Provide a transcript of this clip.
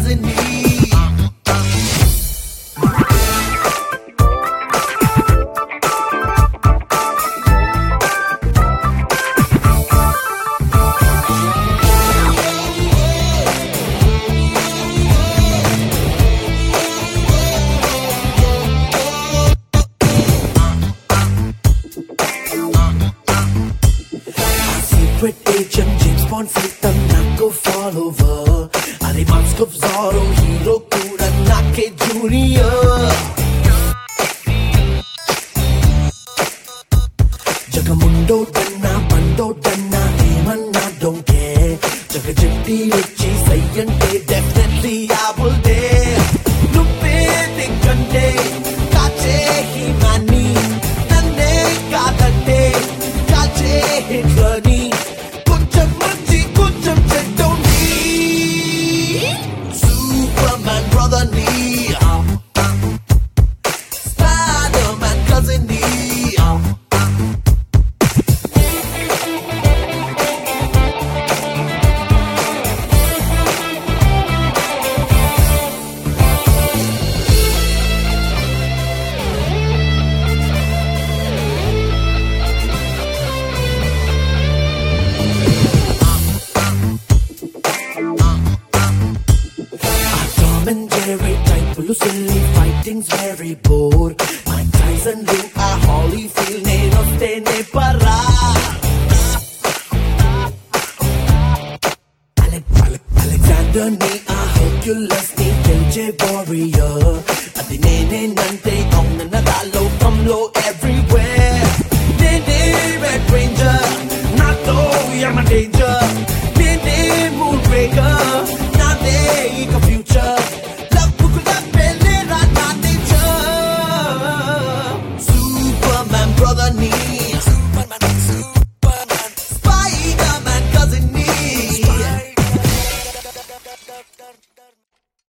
cousin me. Secret agent James Bond saitam nako follower Adi mask of Zorro hero kuda nake junior Jagamundo danna bando danna emanna don't care Jaga jetti vachi sayyante definitely I will dare Nuppe dikkante kache himani nanne kadante kache hitlani Superman brother knee Spider-Man cousin knee Tom and Jerry type silly fighting's very bored Mike Tyson do a Holyfield ne nostene para Alexander ne a Hercules ne KJ warrior Adi ne nante ongna nadalo kamlo everywhere Ne Red Ranger Nato Yama danger